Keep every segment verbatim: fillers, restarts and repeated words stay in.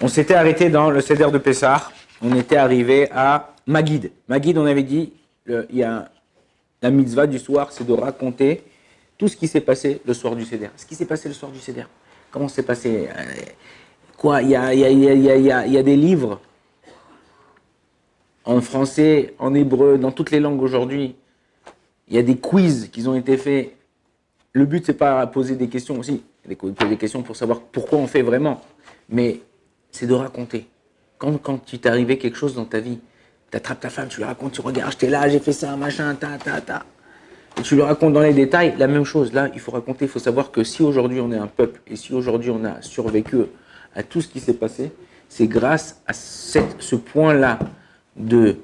On s'était arrêté dans le Seder de Pessah. On était arrivé à Magid. Magid, on avait dit, le, il y a la mitzvah du soir, c'est de raconter tout ce qui s'est passé le soir du Seder. Ce qui s'est passé le soir du Seder. Comment s'est passé euh, Quoi Il y a, il y, a, il y, a, il y, a, il y, a, il y a des livres en français, en hébreu, dans toutes les langues aujourd'hui. Il y a des quiz qui ont été faits. Le but, c'est pas poser des questions aussi. Poser des questions pour savoir pourquoi on fait vraiment. Mais c'est de raconter. Quand, quand tu t'es arrivé quelque chose dans ta vie, tu attrapes ta femme, tu lui racontes, tu regardes, j'étais là, j'ai fait ça, machin, ta, ta, ta. Et tu lui racontes dans les détails, la même chose. Là, il faut raconter, il faut savoir que si aujourd'hui on est un peuple, et si aujourd'hui on a survécu à tout ce qui s'est passé, c'est grâce à cette, ce point-là de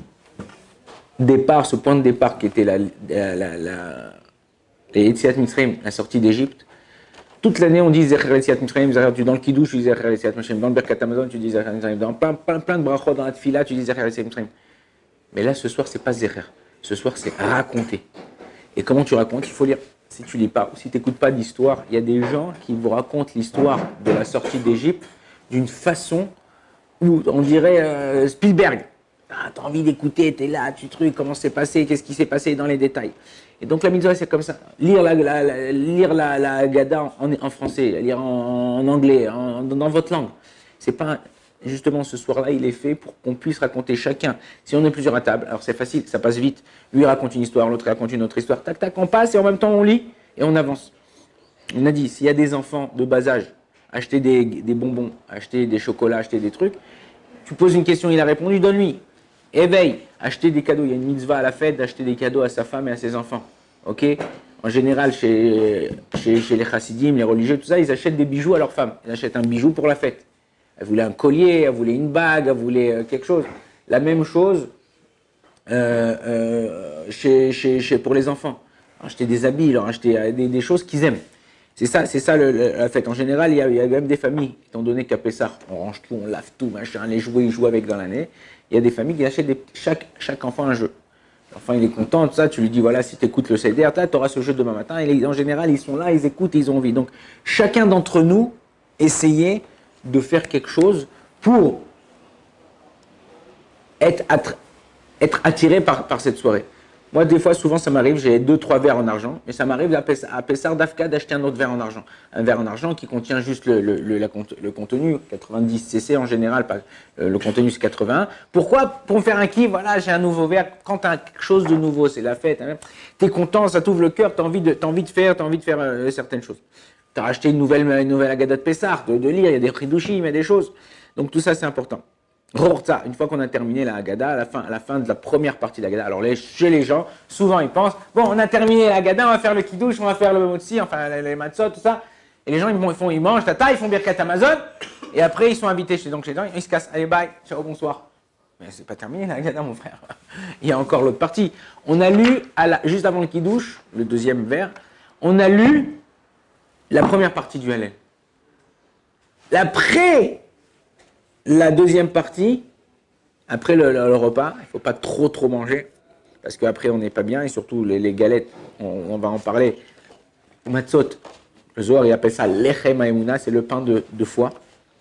départ, ce point de départ qui était la, la, la, la, les Yetziat Mitzrayim, la sortie d'Égypte. Toute l'année, on dit Zecher Yetziat Mitzrayim, dans le Kiddush, tu dis Zecher Yetziat Mitzrayim, dans le Birkat Hamazon, tu dis Zecher Yetziat Mitzrayim, dans plein, plein, plein de brachot, dans la Tfila, tu dis Zecher Yetziat Mitzrayim. Mais là, ce soir, c'est pas Zecher. Ce soir, c'est raconter. Et comment tu racontes? Il faut lire. Si tu lis pas, ou si tu n'écoutes pas d'histoire, il y a des gens qui vous racontent l'histoire de la sortie d'Égypte d'une façon où on dirait euh, Spielberg. Ah, t'as envie d'écouter, t'es là, tu trucs, comment c'est passé, qu'est-ce qui s'est passé dans les détails. Et donc la mitzvah, c'est comme ça. Lire la, la, la, lire la, la Gada en, en français, lire en, en anglais, en, dans votre langue. C'est pas, justement, ce soir-là, il est fait pour qu'on puisse raconter chacun. Si on est plusieurs à table, alors c'est facile, ça passe vite. Lui raconte une histoire, l'autre raconte une autre histoire. Tac, tac, on passe et en même temps on lit et on avance. On a dit, s'il y a des enfants de bas âge, acheter des, des bonbons, acheter des chocolats, acheter des trucs, tu poses une question, il a répondu, donne-lui. Éveille, acheter des cadeaux. Il y a une mitzvah à la fête d'acheter des cadeaux à sa femme et à ses enfants. Ok? En général, chez, chez, chez les chassidim, les religieux, tout ça, ils achètent des bijoux à leur femme. Ils achètent un bijou pour la fête. Elle voulait un collier, elle voulait une bague, elle voulait quelque chose. La même chose euh, euh, chez, chez, chez, pour les enfants. Acheter des habits, leur acheter des, des choses qu'ils aiment. C'est ça, c'est ça le, le, la fête. En général, il y, a, il y a même des familles, étant donné qu'à Pessah, on range tout, on lave tout, machin, les jouets, ils jouent avec dans l'année. Il y a des familles qui achètent des, chaque, chaque enfant un jeu. L'enfant, il est content, tout ça, tu lui dis, voilà, si tu écoutes le C D R, tu auras ce jeu demain matin. Et les, en général, ils sont là, ils écoutent, ils ont envie. Donc, chacun d'entre nous, essayez de faire quelque chose pour être, attra- être attiré par, par cette soirée. Moi, des fois, souvent, ça m'arrive, j'ai deux, trois verres en argent, mais ça m'arrive à Pessar d'Afka d'acheter un autre verre en argent. Un verre en argent qui contient juste le, le, le, la, le contenu, quatre-vingt-dix centilitres en général, pas, le, le contenu c'est quatre-vingts. Pourquoi? Pour me faire un kiff, voilà, j'ai un nouveau verre. Quand tu as quelque chose de nouveau, c'est la fête, hein, tu es content, ça t'ouvre le cœur, tu as envie de, t'as envie de faire, tu as envie de faire euh, certaines choses. Tu as acheté une nouvelle, une nouvelle Agada de Pessar, de, de lire, il y a des Chidushim, il y a des choses. Donc tout ça, c'est important. Rorza, une fois qu'on a terminé la Haggadah, à la fin, à la fin de la première partie de la Haggadah, alors les, chez les gens, souvent ils pensent, bon, on a terminé la Haggadah, on va faire le kiddush, on va faire le motzi, enfin les, les matzot, tout ça. Et les gens, ils, ils, font, ils mangent tata, ils font birkat Amazon, et après ils sont invités chez, donc, chez les gens, ils se cassent, allez bye, ciao, bonsoir. Mais c'est pas terminé la Haggadah, mon frère. Il y a encore l'autre partie. On a lu, à la, juste avant le kiddush, le deuxième vers, on a lu la première partie du Hallel. Après la deuxième partie, après le, le, le repas, il ne faut pas trop trop manger, parce qu'après on n'est pas bien, et surtout les, les galettes, on, on va en parler. Matzot, le Zohar il appelle ça lechem haemuna, c'est le pain de, de foi.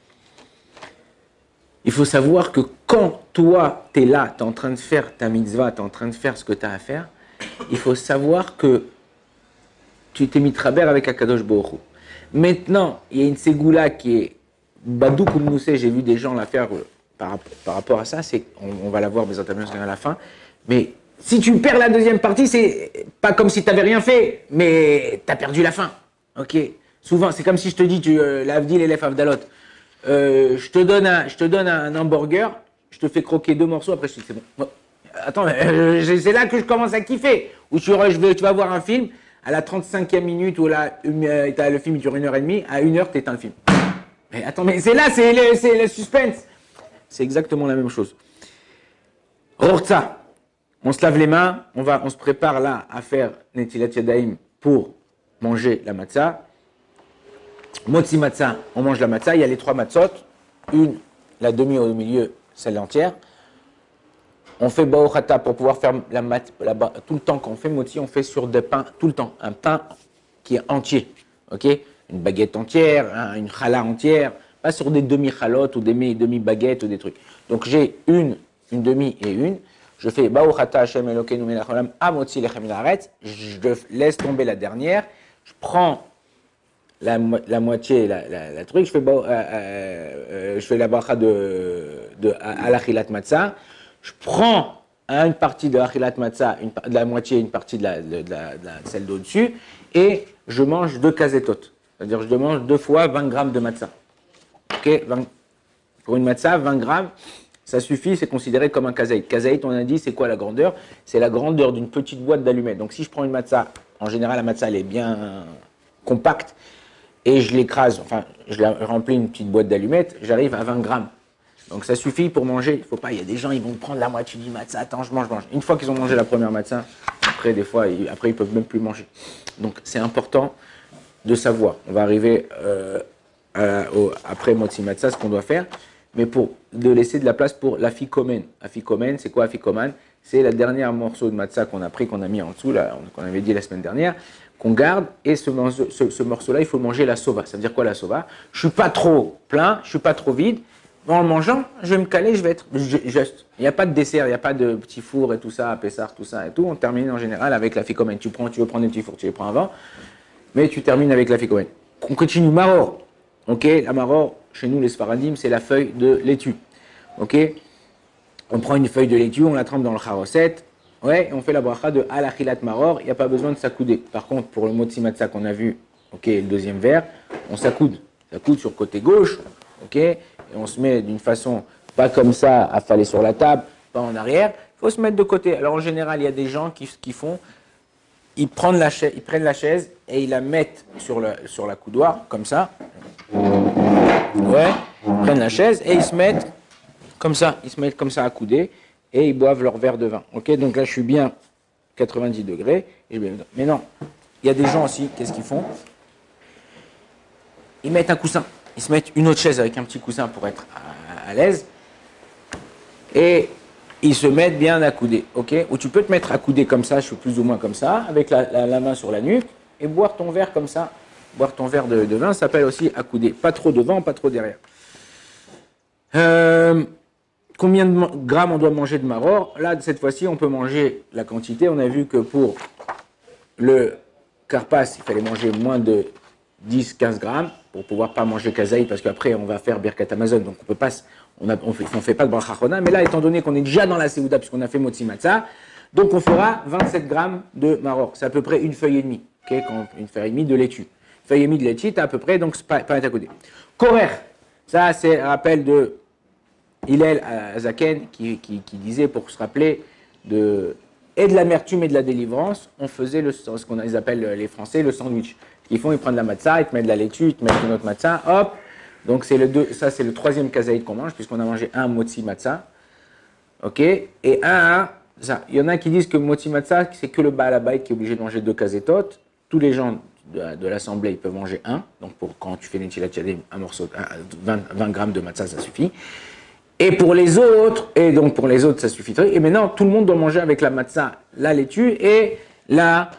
Il faut savoir que quand toi tu es là, tu es en train de faire ta mitzvah, tu es en train de faire ce que tu as à faire, il faut savoir que tu t'es mis traber avec Akadosh Baruch Hu. Maintenant, il y a une ségoula qui est Badou Koumnoussé, j'ai vu des gens la faire euh, par, par rapport à ça, c'est, on, on va la voir mais à la fin, mais si tu perds la deuxième partie, c'est pas comme si tu n'avais rien fait, mais tu as perdu la fin. Ok. Souvent, c'est comme si je te dis, tu, euh, l'Avdil et l'Ef Avdalot, euh, je te donne un, je te donne un hamburger, je te fais croquer deux morceaux, après je te dis c'est bon. bon. Attends, euh, c'est là que je commence à kiffer. Ou tu, je vais, tu vas voir un film, à la trente-cinquième minute, où là, euh, le film dure une heure et demie, à une heure, tu éteins le film. Mais attends, mais c'est là, c'est le, c'est le suspense. C'est exactement la même chose. Rorza, on se lave les mains, on, va, on se prépare là à faire Netilat Yadayim pour manger la matzah. Motzi matzah, on mange la matzah, il y a les trois matzot, une, la demi au milieu, celle entière. On fait baochata pour pouvoir faire la mat, la, tout le temps quand on fait motzi, on fait sur des pains, tout le temps, un pain qui est entier, ok? Une baguette entière, une challah entière, pas sur des demi-chalotes ou des demi-baguettes ou des trucs. Donc j'ai une, une demi et une. Je fais Baruch Ata Hashem Elokeinu melech haolam hamotzi lechem min haaretz. Je laisse tomber la dernière. Je prends la, la moitié, la, la, la truc. Je fais, euh, euh, je fais la bracha de, de Alachilat Matzah. Je prends une partie de Achilat Matzah, une, de la moitié, une partie de, la, de, la, de, la, de celle d'au-dessus, et je mange deux kazetot. C'est-à-dire je mange deux fois vingt grammes de matzah. Okay, vingt, pour une matzah, vingt grammes, ça suffit, c'est considéré comme un kazaït. Kazaït, on a dit, c'est quoi la grandeur? C'est la grandeur d'une petite boîte d'allumettes. Donc si je prends une matzah, en général la matzah elle est bien compacte, et je l'écrase, enfin je la remplis une petite boîte d'allumettes, j'arrive à vingt grammes. Donc ça suffit pour manger. Il faut pas, il y a des gens, ils vont prendre la moitié du matzah. Attends, je mange, je mange. Une fois qu'ils ont mangé la première matzah, après des fois, ils, après ils peuvent même plus manger. Donc c'est important de savoir. On va arriver euh, à, au, après motzi matzah, ce qu'on doit faire, mais pour de laisser de la place pour l'afikomen. Afikomen, c'est quoi afikoman? C'est la dernière morceau de matzah qu'on a pris, qu'on a mis en dessous, là, qu'on avait dit la semaine dernière, qu'on garde. Et ce, ce, ce morceau-là, il faut manger la sova. Ça veut dire quoi la sova? Je suis pas trop plein, je suis pas trop vide. En le mangeant, je vais me caler, je vais être juste. Il n'y a pas de dessert, il n'y a pas de petit four et tout ça, Pessar, tout ça et tout. On termine en général avec la fikomen. Tu prends, tu veux prendre des petits fours, tu les prends avant, mais tu termines avec la fikomen. On continue maror. Ok, la maror, chez nous les Sfaradim, c'est la feuille de laitue. Ok, on prend une feuille de laitue, on la trempe dans le charoset. Ouais, et on fait la bracha de alachilat maror. Il n'y a pas besoin de s'accouder. Par contre, pour le motzi matzah qu'on a vu, ok, le deuxième verre, on s'accoude. On s'accoude sur le côté gauche. Ok. Et on se met d'une façon, pas comme ça, affalé sur la table, pas en arrière. Il faut se mettre de côté. Alors en général, il y a des gens qui, qui font, ils prennent, la chaise, ils prennent la chaise et ils la mettent sur, le, sur la coudoir, comme ça. Ouais, ils prennent la chaise et ils se mettent comme ça. Ils se mettent comme ça accoudés et ils boivent leur verre de vin. Ok, donc là, je suis bien quatre-vingt-dix degrés. Et je... Mais non, il y a des gens aussi, qu'est-ce qu'ils font? Ils mettent un coussin. Ils se mettent une autre chaise avec un petit coussin pour être à, à l'aise. Et ils se mettent bien accoudés. Ok? Ou tu peux te mettre accoudé comme ça, je suis plus ou moins comme ça, avec la, la, la main sur la nuque, et boire ton verre comme ça. Boire ton verre de, de vin, ça s'appelle aussi accoudé. Pas trop devant, pas trop derrière. Euh, combien de grammes on doit manger de maror? Là, cette fois-ci, on peut manger la quantité. On a vu que pour le karpas, il fallait manger moins de dix à quinze grammes pour pouvoir pas manger kazaï, parce qu'après on va faire Birkat Amazon, donc on peut pas, on ne on fait, on fait pas de bracha chona, mais là étant donné qu'on est déjà dans la Seouda puisqu'on a fait motzi matzah, donc on fera vingt-sept grammes de maror, c'est à peu près une feuille et demie, okay, quand, une feuille et demie de laitue, feuille et demie de laitue, à peu près, donc c'est pas, pas à côté. Korer, ça c'est un rappel de Hillel Azaken qui, qui, qui disait, pour se rappeler de et de l'amertume et de la délivrance, on faisait le, ce qu'on appelle les Français le sandwich. Ils font, ils prennent de la matzah, ils te mettent de la laitue, ils te mettent une autre matzah, hop. Donc c'est le deux, ça c'est le troisième kazaït qu'on mange, puisqu'on a mangé un motzi matzah. Ok. Et un, ça. Il y en a qui disent que motzi matzah, c'est que le Baal Habayit qui est obligé de manger deux kazétot. Tous les gens de, de l'assemblée, ils peuvent manger un. Donc pour, quand tu fais Netilat Yadayim, un morceau, un, vingt, vingt grammes de matzah, ça suffit. Et pour les autres, et donc pour les autres, ça suffit. Et maintenant, tout le monde doit manger avec la matzah, la laitue et la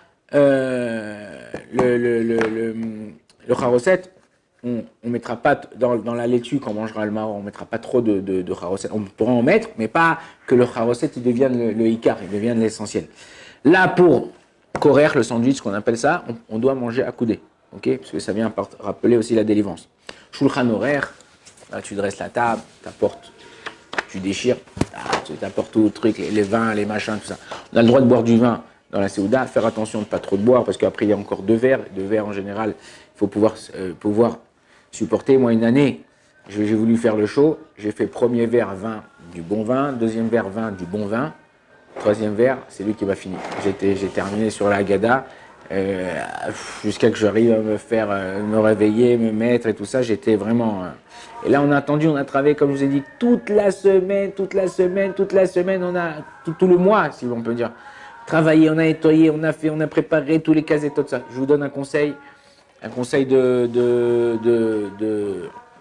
euh, le le le le, le charoset. On ne mettra pas dans, dans la laitue quand on mangera le maror, on ne mettra pas trop de, de, de charoset. On pourra en mettre, mais pas que le charoset il devienne le, le ikar, il devienne l'essentiel. Là, pour korer, le sandwich, qu'on appelle ça, on, on doit manger accoudé. Okay, parce que ça vient rappeler aussi la délivrance. Shulchan horaire, là tu dresses la table, tu apportes, tu déchires, tu apportes tout le truc, les, les vins, les machins, tout ça. On a le droit de boire du vin dans la Seouda, faire attention de ne pas trop de boire, parce qu'après il y a encore deux verres. Deux verres en général, il faut pouvoir, euh, pouvoir supporter. Moi, une année, j'ai voulu faire le show, j'ai fait premier verre vin du bon vin, deuxième verre vin du bon vin, troisième verre, c'est lui qui m'a fini. J'ai terminé sur la Haggadah, euh, jusqu'à que j'arrive à me faire, euh, me réveiller, me mettre et tout ça, j'étais vraiment... Euh... Et là, on a attendu, on a travaillé, comme je vous ai dit, toute la semaine, toute la semaine, toute la semaine, on a, tout, tout le mois, si on peut dire, travaillé, on a nettoyé, on a fait, on a préparé tous les cases et tout ça. Je vous donne un conseil, un conseil de, de, de, de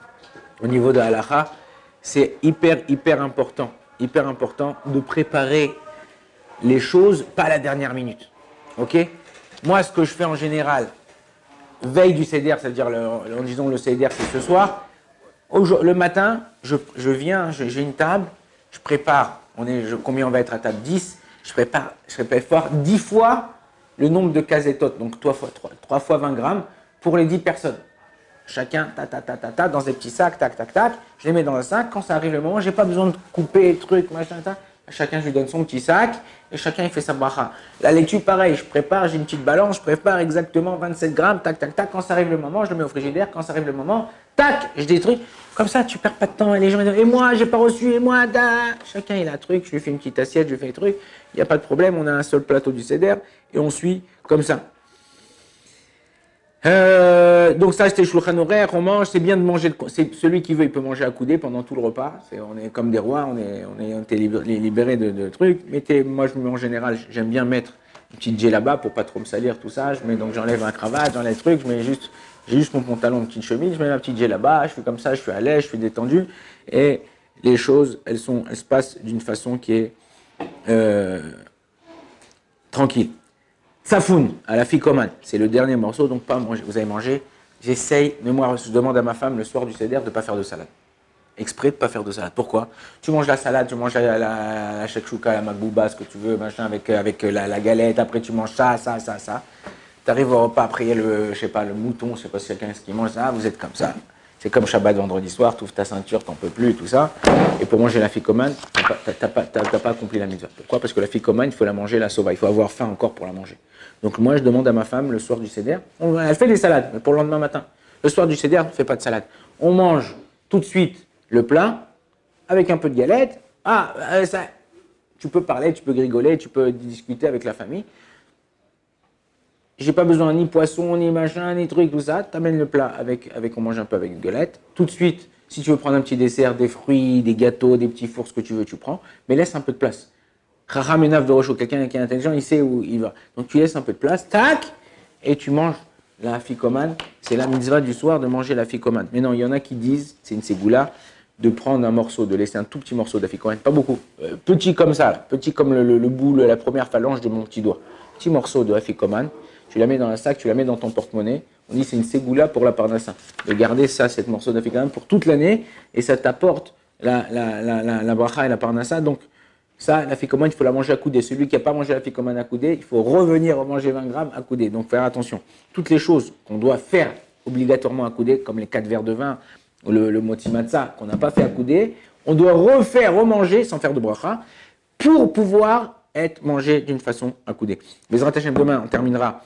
au niveau de la halakha, c'est hyper, hyper important, hyper important de préparer les choses, pas à la dernière minute. Ok? Moi, ce que je fais en général, veille du seder, c'est-à-dire, le, en disant le seder, c'est ce soir, Le matin, je, je viens, j'ai une table, je prépare, on est, je, combien on va être à table? dix. Je prépare, je prépare dix fois le nombre de casetotes, donc trois fois, trois fois vingt grammes pour les dix personnes. Chacun, ta, ta, ta, ta, ta, dans des petits sacs, tac, tac, tac. Je les mets dans un sac. Quand ça arrive le moment, j'ai pas besoin de couper, trucs, machin, tac. Chacun, je lui donne son petit sac et chacun, il fait sa bracha. La lecture, pareil, je prépare, j'ai une petite balance, je prépare exactement vingt-sept grammes, tac, tac, tac. Quand ça arrive le moment, je le mets au frigidaire. Quand ça arrive le moment, tac, je détruis. Comme ça, tu perds pas de temps. Et les gens, ils disent, et moi, j'ai pas reçu, et moi, da. Chacun, il a un truc. Je lui fais une petite assiette, je lui fais un truc. Il n'y a pas de problème. On a un seul plateau du seder et on suit comme ça. Euh, donc ça c'était Shulchan Aruch, on mange, c'est bien de manger, c'est celui qui veut il peut manger à coudée pendant tout le repas, on est comme des rois, on est, on est, on est libéré de, de trucs, mettez, moi je en général j'aime bien mettre une petite djellaba pour pas trop me salir tout ça, je mets donc j'enlève un cravate, j'enlève le truc, je mets juste, j'ai juste mon pantalon, une petite chemise, je mets ma petite djellaba, je fais comme ça, je suis à l'aise, je suis détendu et les choses elles sont, elles se passent d'une façon qui est euh, tranquille. Safoun, à la ficomane, c'est le dernier morceau, donc pas manger. Vous avez mangé, j'essaye, mais moi je demande à ma femme le soir du seder de ne pas faire de salade. Exprès de ne pas faire de salade. Pourquoi? Tu manges la salade, tu manges la, la, la shakshuka, la magbouba, ce que tu veux, machin, avec, avec la, la galette, après tu manges ça, ça, ça, ça. Tu arrives au repas, après il y a le, je sais pas, le mouton, je sais pas si quelqu'un qui mange ça, vous êtes comme ça. C'est comme Shabbat vendredi soir, tu ouvres ta ceinture, t'en peux plus, tout ça. Et pour manger la ficomane, tu n'as pas, pas, pas accompli la mitzvah. Pourquoi? Parce que la ficomane, il faut la manger, la sova. Il faut avoir faim encore pour la manger. Donc moi, je demande à ma femme, le soir du seder, on, elle fait des salades, mais pour le lendemain matin. Le soir du seder, on ne fait pas de salade. On mange tout de suite le plat, avec un peu de galette. Ah, ça, tu peux parler, tu peux rigoler, tu peux discuter avec la famille. J'ai pas besoin ni poisson, ni machin, ni truc, tout ça. Tu amènes le plat avec, avec, on mange un peu avec une galette. Tout de suite, si tu veux prendre un petit dessert, des fruits, des gâteaux, des petits fours, ce que tu veux, tu prends. Mais laisse un peu de place. Chacham Enav de Rocho, quelqu'un qui est intelligent, il sait où il va. Donc tu laisses un peu de place, tac, et tu manges la ficomane. C'est la mitzvah du soir de manger la ficomane. Mais non, il y en a qui disent, c'est une ségoula, de prendre un morceau, de laisser un tout petit morceau de la ficomane, pas beaucoup, euh, petit comme ça, petit comme le, le, le bout, la première phalange de mon petit doigt. Petit morceau de la ficomane. Tu la mets dans un sac, tu la mets dans ton porte-monnaie. On dit c'est une ségoula pour la parnassa. De garder ça, cette morceau d'africain pour toute l'année, et ça t'apporte la, la, la, la, la bracha et la parnassa. Donc ça, la ficomane, il faut la manger à coudée. Celui qui n'a pas mangé la ficomane à coudée, il faut revenir manger vingt grammes à coudée. Donc faire attention. Toutes les choses qu'on doit faire obligatoirement à coudée, comme les quatre verres de vin, ou le, le moti matzah qu'on n'a pas fait à coudée, on doit refaire, remanger sans faire de bracha, pour pouvoir être mangé d'une façon à coudée. Les Hashem, demain, on terminera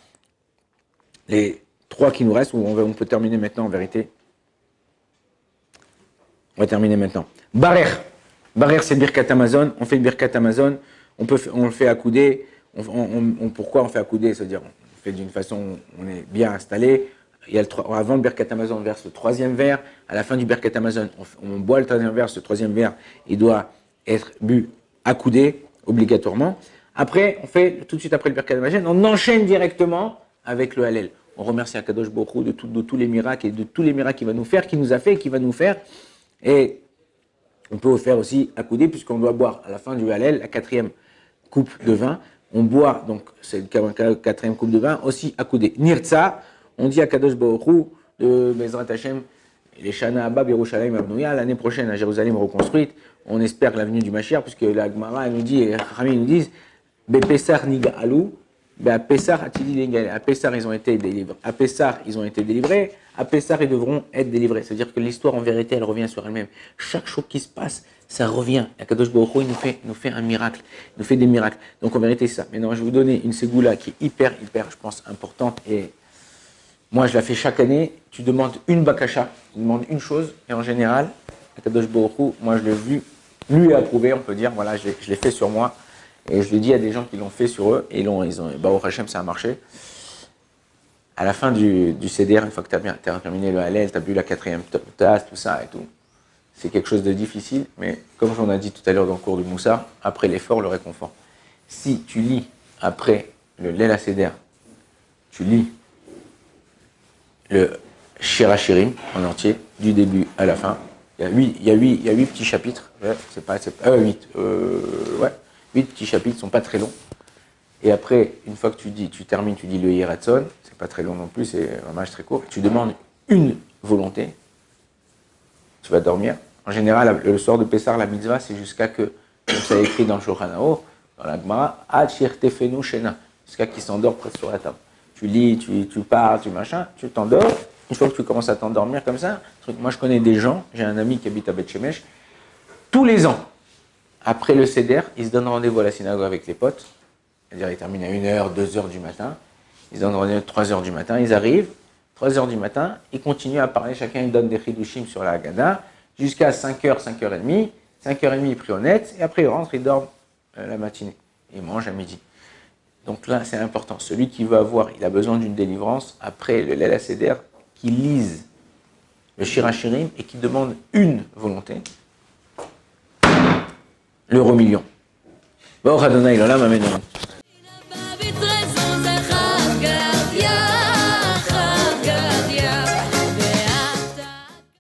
les trois qui nous restent, ou on, va, on peut terminer maintenant en vérité. On va terminer maintenant. Barer. Barer, c'est Birkat Amazon. On fait le Birkat Amazon. On, peut, on le fait à coudée. On, on, on, pourquoi on fait à coudée? C'est-à-dire, on fait d'une façon, on est bien installé. Il y a le, avant le Birkat Amazon, on verse le troisième verre. À la fin du Birkat Amazon, on, on boit le troisième verre. Ce troisième verre, il doit être bu à coudée, obligatoirement. Après, on fait, tout de suite après le Birkat Amazon, on enchaîne directement avec le Hallel. On remercie Akadosh Baruch Hu de, tout, de tous les miracles et de tous les miracles qu'il va nous faire, qu'il nous a fait et qu'il va nous faire. Et on peut le faire aussi à coudée, puisqu'on doit boire à la fin du Hallel la quatrième coupe de vin. On boit, donc, c'est la quatrième coupe de vin, aussi à coudée. Nirtza, on dit à Akadosh Baruch Hu de Bezrat Hashem, les Shana Abba, Yerushalayim Abnouya, l'année prochaine à Jérusalem reconstruite. On espère la venue du Mashiach, puisque la Gemara nous dit, et les Chachamim nous disent, Bepesar Niga Alou. Ben à Pessar, à Pessar, ils ont été délivrés. À Pessar, ils ont été délivrés. À Pessar, ils devront être délivrés. C'est-à-dire que l'histoire, en vérité, elle revient sur elle-même. Chaque chose qui se passe, ça revient. Akadosh Baruch Hu, il nous fait, nous fait un miracle. Il nous fait des miracles. Donc, en vérité, c'est ça. Maintenant, je vais vous donner une ségoula qui est hyper, hyper, je pense, importante. Et moi, je la fais chaque année. Tu demandes une bakasha. Tu demandes une chose. Et en général, Akadosh Baruch Hu, moi, je l'ai vu, lui a approuvé, on peut dire. Voilà, je l'ai fait sur moi. Et je l'ai dit à des gens qui l'ont fait sur eux, et ils ont, ils ont, Baruch Hashem, ça a marché. À la fin du, du C D R, une fois que tu as bien as terminé le Hallel, tu as bu la quatrième tasse, tout ça et tout, c'est quelque chose de difficile, mais comme on a dit tout à l'heure dans le cours du Moussar, après l'effort, le réconfort. Si tu lis après le Leil C D R, tu lis le Shirachirim en entier, du début à la fin, il y a huit, il y a huit, il y a huit petits chapitres, ouais, c'est pas, c'est, euh, huit, euh, ouais. Huit petits chapitres, ne sont pas très longs. Et après, une fois que tu dis, tu termines, tu dis le Yeratzon, c'est pas très long non plus, c'est un match très court. Tu demandes une volonté. tu vas dormir. En général, le soir de Pessah, la mitzvah, c'est jusqu'à que, comme ça est écrit dans le Shulchan Aruch, dans la Gemara, Ad shirtefenu shena, jusqu'à qu'il s'endort presque sur la table. Tu lis, tu, tu parles, tu machin, tu t'endors. Une fois que tu commences à t'endormir comme ça, moi je connais des gens, j'ai un ami qui habite à Beth Shemesh, tous les ans, après le Seder, ils se donnent rendez-vous à la synagogue avec les potes, c'est-à-dire ils terminent à une heure, deux heures du matin, ils se donnent rendez-vous à trois heures du matin, ils arrivent, trois heures du matin, ils continuent à parler, chacun il donne des chidushim sur la Haggadah, jusqu'à cinq heures, cinq heures trente, cinq heures trente ils prient au net, et après ils rentrent, ils dorment euh, la matinée, et ils mangent à midi. Donc là, c'est important. Celui qui veut avoir, il a besoin d'une délivrance après le Leil HaSeder, qui lise le Shir HaShirim et qui demande une volonté, l'euro million. Baruch Adonai l'olam, amen.